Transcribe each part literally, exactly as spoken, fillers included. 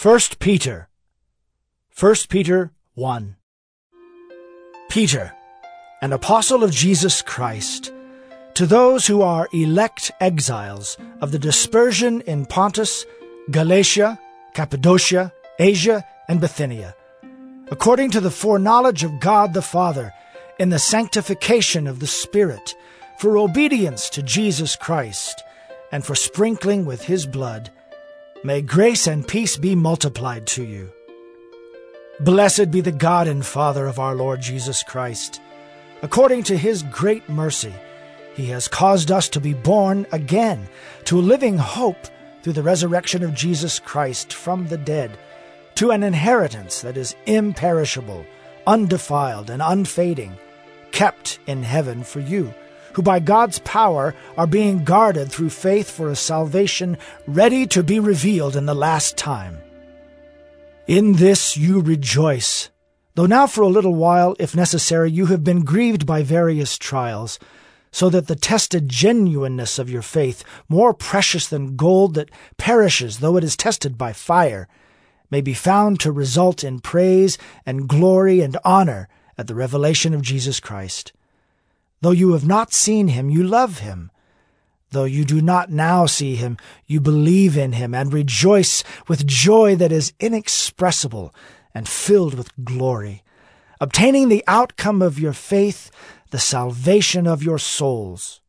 First Peter. First Peter one. Peter, an apostle of Jesus Christ, to those who are elect exiles of the dispersion in Pontus, Galatia, Cappadocia, Asia, and Bithynia, according to the foreknowledge of God the Father, in the sanctification of the Spirit, for obedience to Jesus Christ, and for sprinkling with his blood, may grace and peace be multiplied to you. Blessed be the God and Father of our Lord Jesus Christ. According to his great mercy, he has caused us to be born again to a living hope through the resurrection of Jesus Christ from the dead, to an inheritance that is imperishable, undefiled, and unfading, kept in heaven for you, who by God's power are being guarded through faith for a salvation ready to be revealed in the last time. In this you rejoice, though now for a little while, if necessary, you have been grieved by various trials, so that the tested genuineness of your faith, more precious than gold that perishes though it is tested by fire, may be found to result in praise and glory and honor at the revelation of Jesus Christ. Though you have not seen him, you love him. Though you do not now see him, you believe in him and rejoice with joy that is inexpressible and filled with glory, obtaining the outcome of your faith, the salvation of your souls.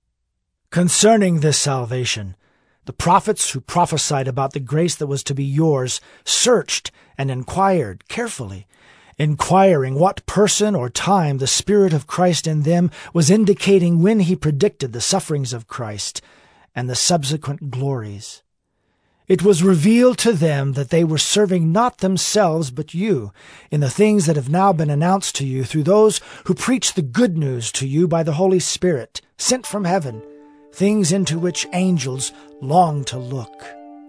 Concerning this salvation, the prophets who prophesied about the grace that was to be yours searched and inquired carefully, inquiring what person or time the Spirit of Christ in them was indicating when he predicted the sufferings of Christ and the subsequent glories. It was revealed to them that they were serving not themselves but you in the things that have now been announced to you through those who preach the good news to you by the Holy Spirit, sent from heaven, things into which angels long to look.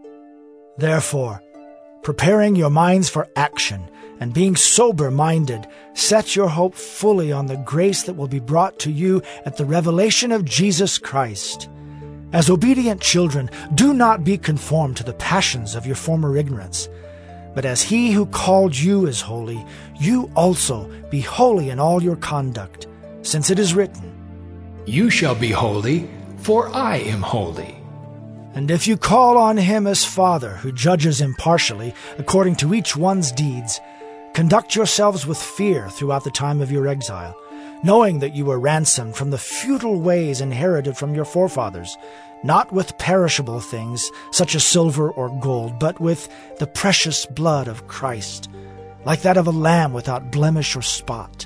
Therefore, preparing your minds for action, and being sober-minded, set your hope fully on the grace that will be brought to you at the revelation of Jesus Christ. As obedient children, do not be conformed to the passions of your former ignorance, but as he who called you is holy, you also be holy in all your conduct, since it is written, "You shall be holy, for I am holy." And if you call on him as Father, who judges impartially according to each one's deeds, conduct yourselves with fear throughout the time of your exile, knowing that you were ransomed from the futile ways inherited from your forefathers, not with perishable things, such as silver or gold, but with the precious blood of Christ, like that of a lamb without blemish or spot.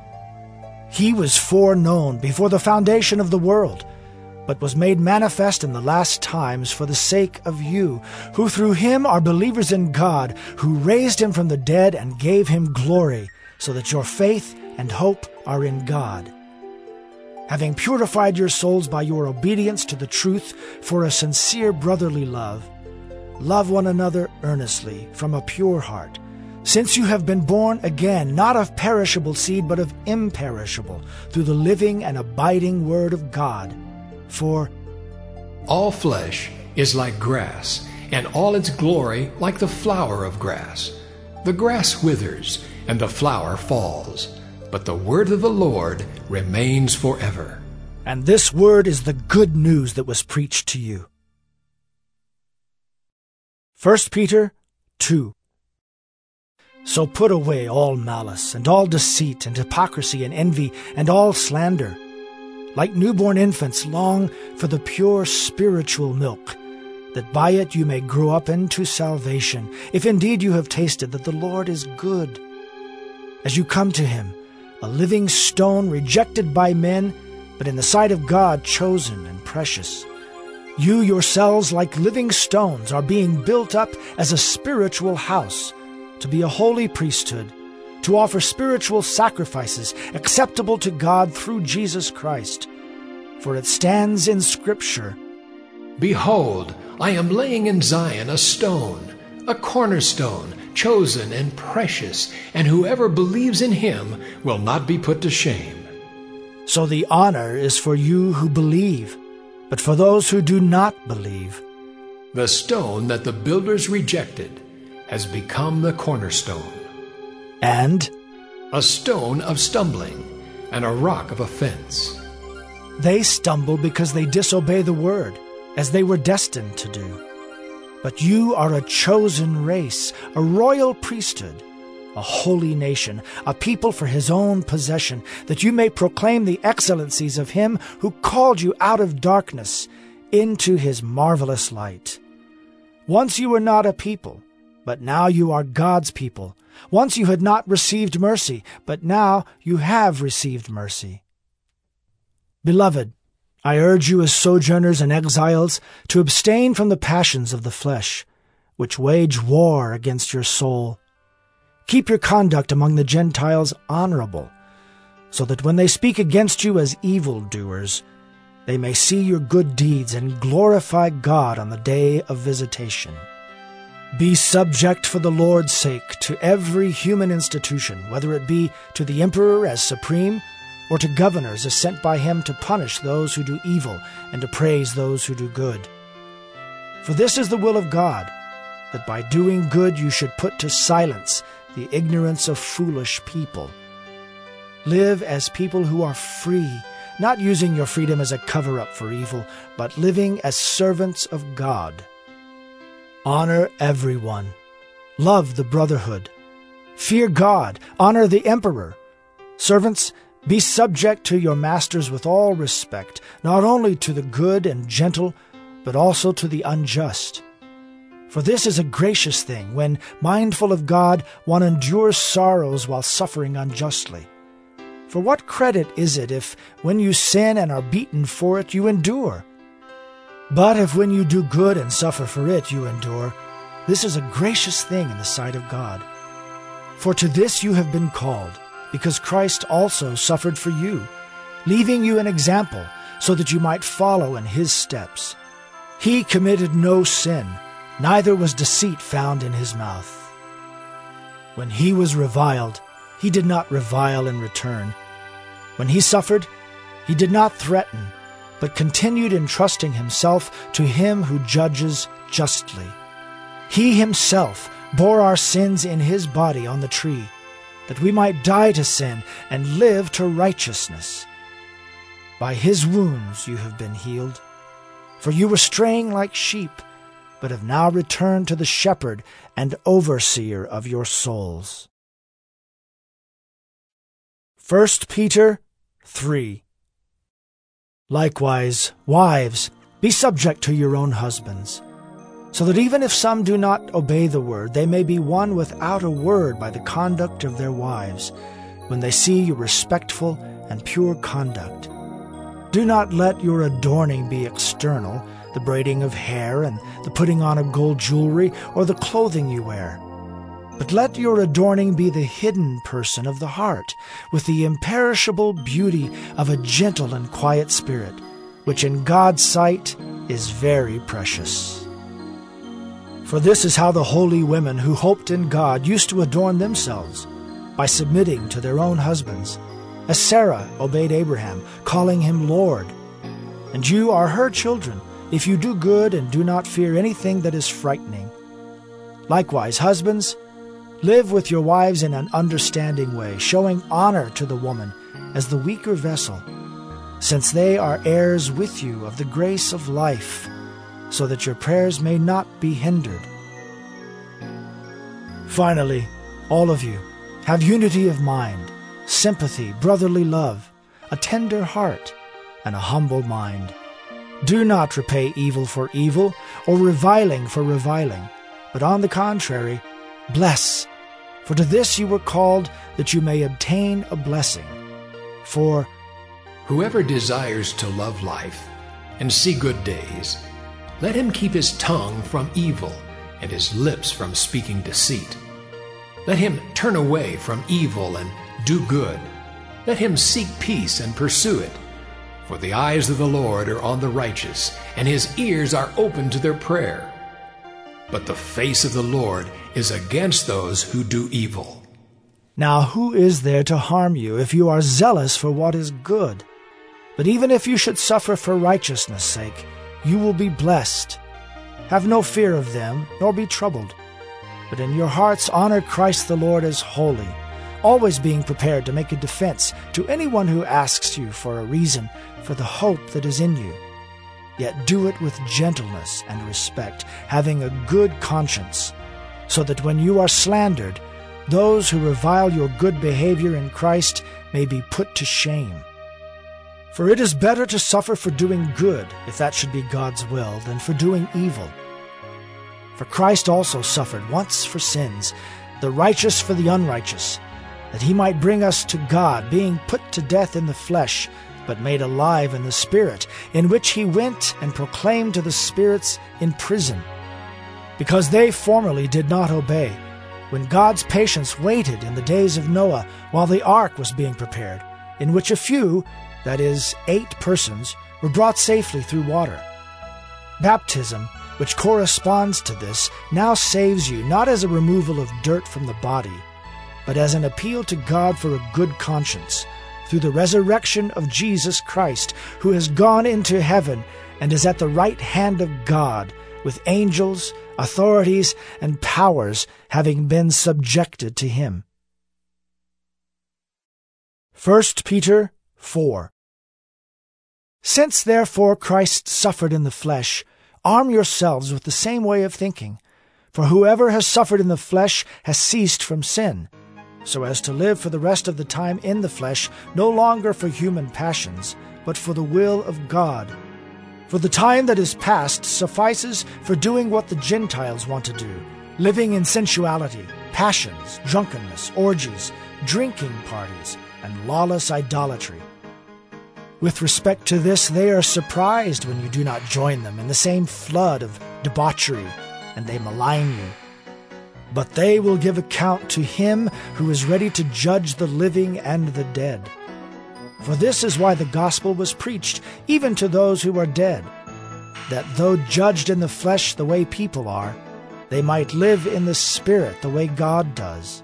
He was foreknown before the foundation of the world, but was made manifest in the last times for the sake of you, who through him are believers in God, who raised him from the dead and gave him glory, so that your faith and hope are in God. Having purified your souls by your obedience to the truth for a sincere brotherly love, love one another earnestly from a pure heart, since you have been born again, not of perishable seed, but of imperishable, through the living and abiding word of God. For all flesh is like grass, and all its glory like the flower of grass. The grass withers, and the flower falls, but the word of the Lord remains forever. And this word is the good news that was preached to you. First Peter two. So put away all malice, and all deceit, and hypocrisy, and envy, and all slander. Like newborn infants, long for the pure spiritual milk, that by it you may grow up into salvation, if indeed you have tasted that the Lord is good. As you come to him, a living stone rejected by men, but in the sight of God chosen and precious, you yourselves, like living stones, are being built up as a spiritual house, to be a holy priesthood, to offer spiritual sacrifices acceptable to God through Jesus Christ. For it stands in Scripture, "Behold, I am laying in Zion a stone, a cornerstone, chosen and precious, and whoever believes in him will not be put to shame." So the honor is for you who believe, but for those who do not believe, "The stone that the builders rejected, has become the cornerstone, and a stone of stumbling, and a rock of offense. they stumble because they disobey the word, as they were destined to do. But you are a chosen race, a royal priesthood, a holy nation, a people for his own possession, that you may proclaim the excellencies of him who called you out of darkness into his marvelous light. Once you were not a people, but now you are God's people. Once you had not received mercy, but now you have received mercy. Beloved, I urge you as sojourners and exiles to abstain from the passions of the flesh, which wage war against your soul. Keep your conduct among the Gentiles honorable, so that when they speak against you as evildoers, they may see your good deeds and glorify God on the day of visitation. Be subject for the Lord's sake to every human institution, whether it be to the emperor as supreme, or to governors as sent by him to punish those who do evil and to praise those who do good. For this is the will of God, that by doing good you should put to silence the ignorance of foolish people. Live as people who are free, not using your freedom as a cover-up for evil, but living as servants of God. Honor everyone. Love the brotherhood. Fear God. Honor the emperor. Servants, be subject to your masters with all respect, not only to the good and gentle, but also to the unjust. For this is a gracious thing, when, mindful of God, one endures sorrows while suffering unjustly. For what credit is it if, when you sin and are beaten for it, you endure? But if when you do good and suffer for it, you endure, this is a gracious thing in the sight of God. For to this you have been called, because Christ also suffered for you, leaving you an example, so that you might follow in his steps. He committed no sin, neither was deceit found in his mouth. When he was reviled, he did not revile in return. When he suffered, he did not threaten, but continued entrusting himself to him who judges justly. He himself bore our sins in his body on the tree, that we might die to sin and live to righteousness. By his wounds you have been healed. For you were straying like sheep, but have now returned to the shepherd and overseer of your souls. First Peter three. Likewise, wives, be subject to your own husbands, so that even if some do not obey the word, they may be won without a word by the conduct of their wives, when they see your respectful and pure conduct. Do not let your adorning be external, the braiding of hair and the putting on of gold jewelry, or the clothing you wear. But let your adorning be the hidden person of the heart, with the imperishable beauty of a gentle and quiet spirit, which in God's sight is very precious. For this is how the holy women who hoped in God used to adorn themselves, by submitting to their own husbands, as Sarah obeyed Abraham, calling him Lord. And you are her children, if you do good and do not fear anything that is frightening. Likewise, husbands, live with your wives in an understanding way, showing honor to the woman as the weaker vessel, since they are heirs with you of the grace of life, so that your prayers may not be hindered. Finally, all of you, have unity of mind, sympathy, brotherly love, a tender heart, and a humble mind. Do not repay evil for evil, or reviling for reviling, but on the contrary, bless, for to this you were called, that you may obtain a blessing. For whoever desires to love life and see good days, let him keep his tongue from evil and his lips from speaking deceit. Let him turn away from evil and do good. Let him seek peace and pursue it. For the eyes of the Lord are on the righteous, and his ears are open to their prayer. But the face of the Lord is against those who do evil. Now who is there to harm you if you are zealous for what is good? But even if you should suffer for righteousness' sake, you will be blessed. Have no fear of them, nor be troubled. but in your hearts honor Christ the Lord as holy, always being prepared to make a defense to anyone who asks you for a reason for the hope that is in you. Yet do it with gentleness and respect, having a good conscience, so that when you are slandered, those who revile your good behavior in Christ may be put to shame. For it is better to suffer for doing good, if that should be God's will, than for doing evil. For Christ also suffered once for sins, the righteous for the unrighteous, that he might bring us to God, being put to death in the flesh, but made alive in the Spirit, in which he went and proclaimed to the spirits in prison, because they formerly did not obey, when God's patience waited in the days of Noah, while the ark was being prepared, in which a few, that is, eight persons, were brought safely through water. Baptism, which corresponds to this, now saves you, not as a removal of dirt from the body, but as an appeal to God for a good conscience, through the resurrection of Jesus Christ, who has gone into heaven and is at the right hand of God, with angels, authorities, and powers having been subjected to him. First Peter four. Since therefore Christ suffered in the flesh, arm yourselves with the same way of thinking. For whoever has suffered in the flesh has ceased from sin, so as to live for the rest of the time in the flesh, no longer for human passions, but for the will of God. For the time that is past suffices for doing what the Gentiles want to do, living in sensuality, passions, drunkenness, orgies, drinking parties, and lawless idolatry. With respect to this, they are surprised when you do not join them in the same flood of debauchery, and they malign you. But they will give account to him who is ready to judge the living and the dead. For this is why the gospel was preached, even to those who are dead, that though judged in the flesh the way people are, they might live in the Spirit the way God does.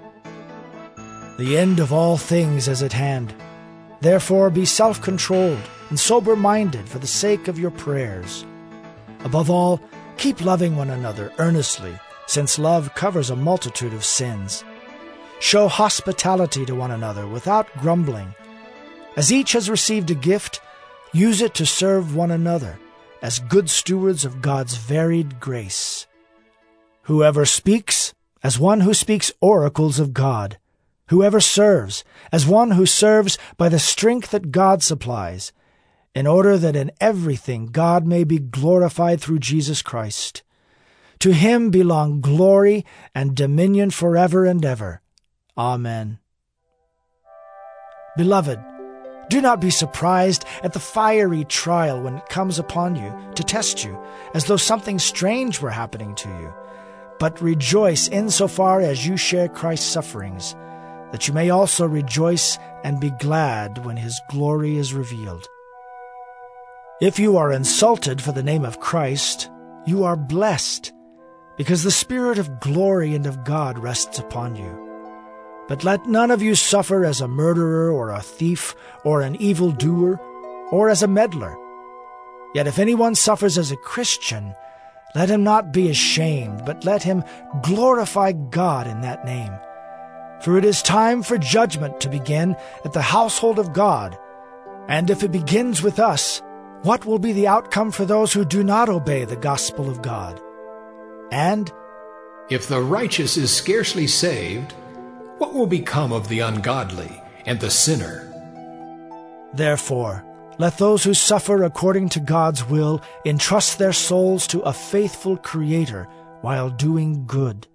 The end of all things is at hand. Therefore be self-controlled and sober-minded for the sake of your prayers. Above all, keep loving one another earnestly, since love covers a multitude of sins. Show hospitality to one another without grumbling. As each has received a gift, use it to serve one another, as good stewards of God's varied grace. Whoever speaks, as one who speaks oracles of God. Whoever serves, as one who serves by the strength that God supplies, in order that in everything God may be glorified through Jesus Christ. To him belong glory and dominion forever and ever. Amen. Beloved, do not be surprised at the fiery trial when it comes upon you to test you, as though something strange were happening to you. But rejoice insofar as you share Christ's sufferings, that you may also rejoice and be glad when his glory is revealed. If you are insulted for the name of Christ, you are blessed, because the Spirit of glory and of God rests upon you. But let none of you suffer as a murderer or a thief or an evildoer or as a meddler. Yet if anyone suffers as a Christian, let him not be ashamed, but let him glorify God in that name. For it is time for judgment to begin at the household of God. And if it begins with us, what will be the outcome for those who do not obey the gospel of God? And if the righteous is scarcely saved, what will become of the ungodly and the sinner? Therefore, let those who suffer according to God's will entrust their souls to a faithful Creator while doing good.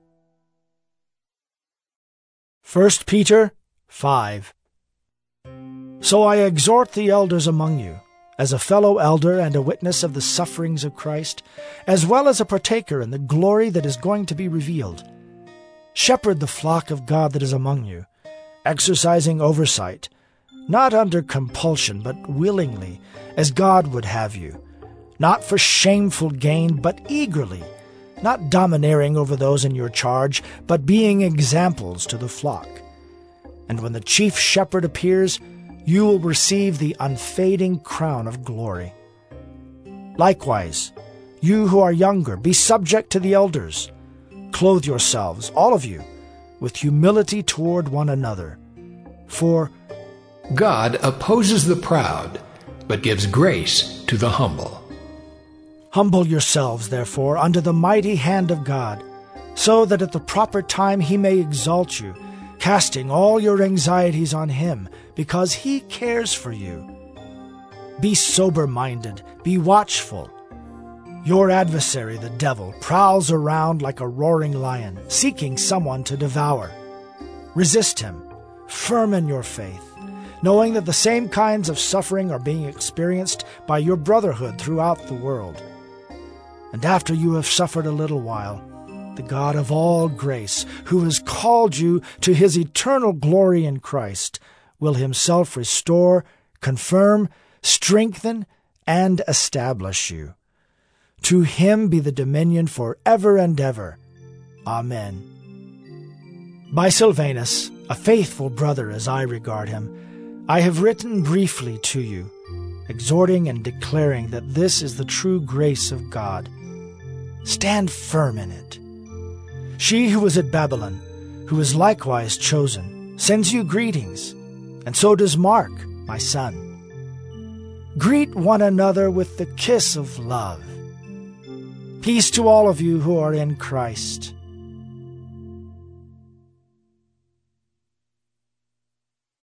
First Peter five. So I exhort the elders among you, as a fellow elder and a witness of the sufferings of Christ, as well as a partaker in the glory that is going to be revealed. Shepherd the flock of God that is among you, exercising oversight, not under compulsion, but willingly, as God would have you, not for shameful gain, but eagerly, not domineering over those in your charge, but being examples to the flock. And when the chief shepherd appears, you will receive the unfading crown of glory. Likewise, you who are younger, be subject to the elders. Clothe yourselves, all of you, with humility toward one another. For God opposes the proud, but gives grace to the humble. Humble yourselves, therefore, under the mighty hand of God, so that at the proper time he may exalt you, casting all your anxieties on him, because he cares for you. Be sober-minded, be watchful. Your adversary, the devil, prowls around like a roaring lion, seeking someone to devour. Resist him, firm in your faith, knowing that the same kinds of suffering are being experienced by your brotherhood throughout the world. And after you have suffered a little while, the God of all grace, who has called you to his eternal glory in Christ, will himself restore, confirm, strengthen, and establish you. To him be the dominion forever and ever. Amen. By Silvanus, a faithful brother as I regard him, I have written briefly to you, exhorting and declaring that this is the true grace of God. Stand firm in it. She who is at Babylon, who is likewise chosen, sends you greetings, and so does Mark, my son. Greet one another with the kiss of love. Peace to all of you who are in Christ.